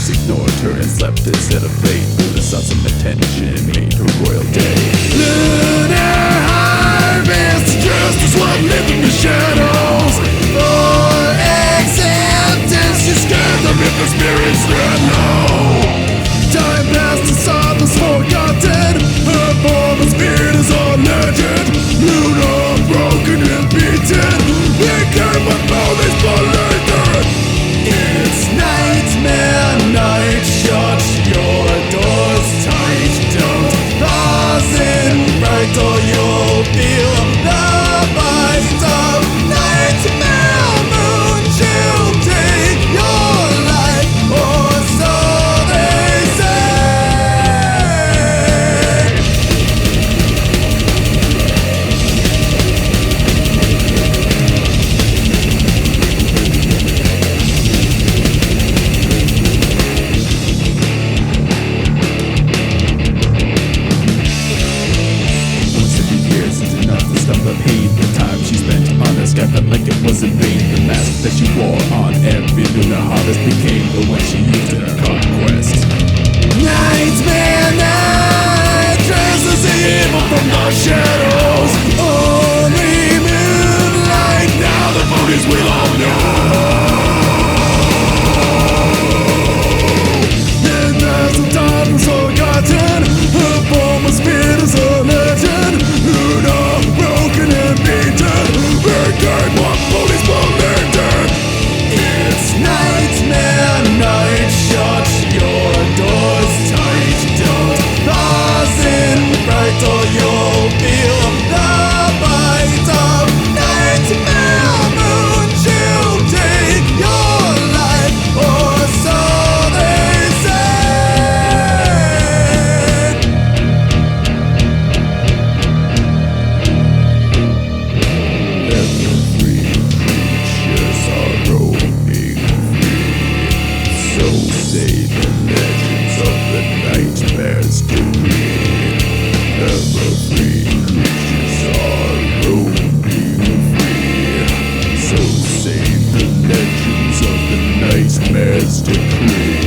Just ignored her and slept instead of fate. The sought some attention and made her royal day. Lunar harvest, justice what lived in the shadows. For acceptance, she scared them if the spirits ran low. Time passed and saw was forgotten. Her form and spirit is a legend. Luna broken and beaten. They came with police polluted. It's nightmare night. Shut your doors tight. Don't pass in right or you'll feel the bite of nightmare moon. She'll take your life, or so they say. The pain, the time she spent on the sky felt like it was in vain. The mask that she wore on every lunar harvest became the one she used in her conquest. Nightmare night dresses evil from the shadows. Only moonlight, now the bodies we all know. And as the time was forgotten, her form of spirit is a legend. Luna broken and beaten. They came on police polluted. It's nightmare night. Shut your doors tight. Don't pass in bright or you'll feel the bite of nightmare moon. She'll take your life, or so they say. Every creatures are roaming free. So say the legends of the nightmares decree. Every creatures are roaming free. So say the legends of the nightmares decree.